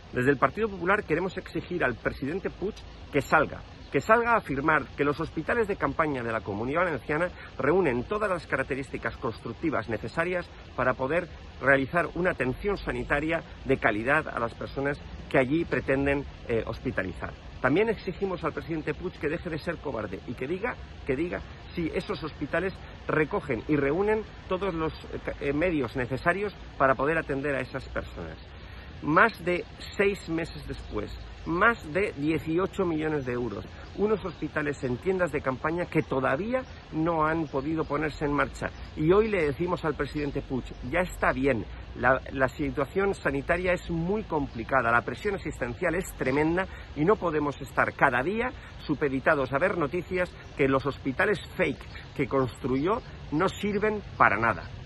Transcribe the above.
Desde el Partido Popular queremos exigir al presidente Puig que salga a afirmar que los hospitales de campaña de la Comunidad Valenciana reúnen todas las características constructivas necesarias para poder realizar una atención sanitaria de calidad a las personas que allí pretenden hospitalizar. También exigimos al presidente Puig que deje de ser cobarde y que diga si esos hospitales recogen y reúnen todos los medios necesarios para poder atender a esas personas. Más de 6 meses después, más de 18 millones de euros, unos hospitales en tiendas de campaña que todavía no han podido ponerse en marcha. Y hoy le decimos al presidente Puig, ya está bien, la situación sanitaria es muy complicada, la presión asistencial es tremenda y no podemos estar cada día supeditados a ver noticias que los hospitales fake que construyó no sirven para nada.